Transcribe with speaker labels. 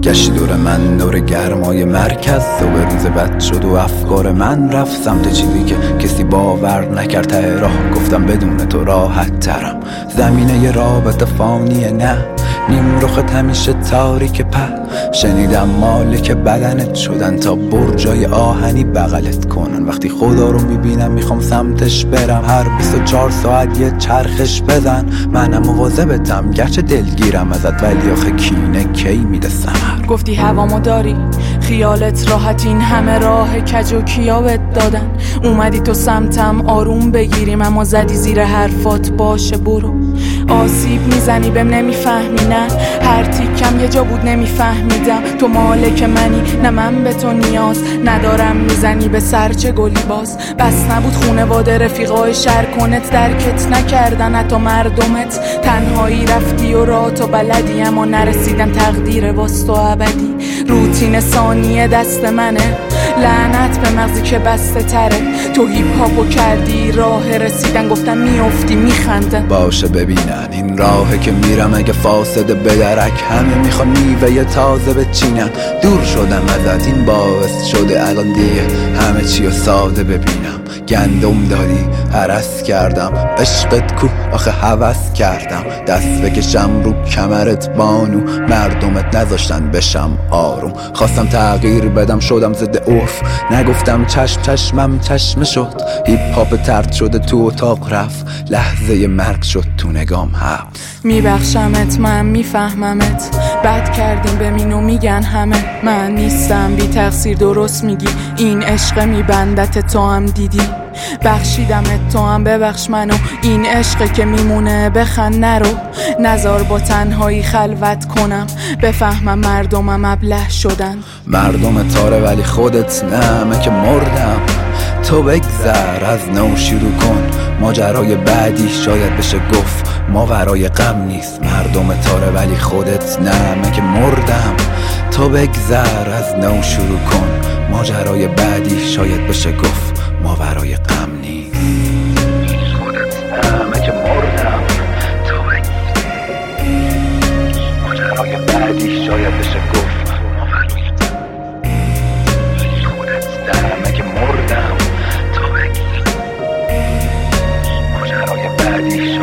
Speaker 1: گشت دور من دور گرمای مرکز، صبح روز بد شد و افکار من رفت سمت چیزی که کسی باور نکرد. ته راه گفتم بدون تو راحت ترم. زمینه ی رابطه فانیه نه، نیم رخت همیشه تاریک شنیدم مالک بدنت شدن تا برجای آهنی بغلت کنن. وقتی خدا رو میبینم میخوام سمتش برم، هر 24 ساعت یه چرخش بزن. منم مواظبتم گرچه دلگیرم ازت، ولی آخه کینه کی میده ثمر.
Speaker 2: گفتی هوامو داری خیالت راحت، این همه راه کج و کیاوت دادن. اومدی تو سمتم آروم بگیریم، اما زدی زیر حرفات باشه برو. آسیب میزنی بهم نمیفهمی نه، هر تیکم یه جا بود نمیفهمیدم. تو مالک منی نه من به تو نیاز ندارم، میزنی به سرچه گلی باز. بس نبود خونواده رفیقای شرکنت درکت نکردن، حتی مردمت. تنهایی رفتی و راه تو بلدی، اما نرسیدن تقدیر واسه تو ابدی. روتین ثانیه دست منه، لعنت به مغزی که بسته تره. تو هیپ هاپو کردی راه رسیدن، گفتم میافتی میخنده.
Speaker 1: باشه ببینن این راهه که میرم، اگه فاسده بدرک همه میخوان میوه تازه بچینن. دور شدم ازت این باعث شده الان دیگه همه چی رو ساده ببینم. گندم دادی هرس کردم، عشقت کو آخه هوس کردم. دست بکشم رو کمرت بانو، مردمت نذاشتن بشم آروم. خواستم تغییر بدم شدم ضد عرف، نگفتم چشم چشمم چشم شد. هیپ هاپ ترد شده تو اتاق رفت، لحظه مرگ شد تو نگام حبس.
Speaker 2: میبخشمت من میفهممت، بد کردیم بمینو میگن همه. من نیستم بی تقصیر درست میگی، این عشق میبندت تو هم دیدی. بخشیدمت تو هم ببخش منو، این عشقه که میمونه بخند نرو. نزار با تنهایی خلوت کنم، بفهمم مردمم ابله شدن.
Speaker 1: مردم تاره ولی خودت نه، من که مردم. تو بگذر از نو شروع کن، ماجرای بعدی شاید بشه گفت ماورای غم نیست. مردم تاره ولی خودت نه، من که مردم. تو بگذر از نو شروع کن، ماجرای بعدی شاید بشه گفت ماورای غم نیست. خودت نه، من که مردم. تو بگذر ماجرای بعدی شاید بشه گفت ماورای غم. خودت نه، من که مردم. تو بگذر ماجرای بعدی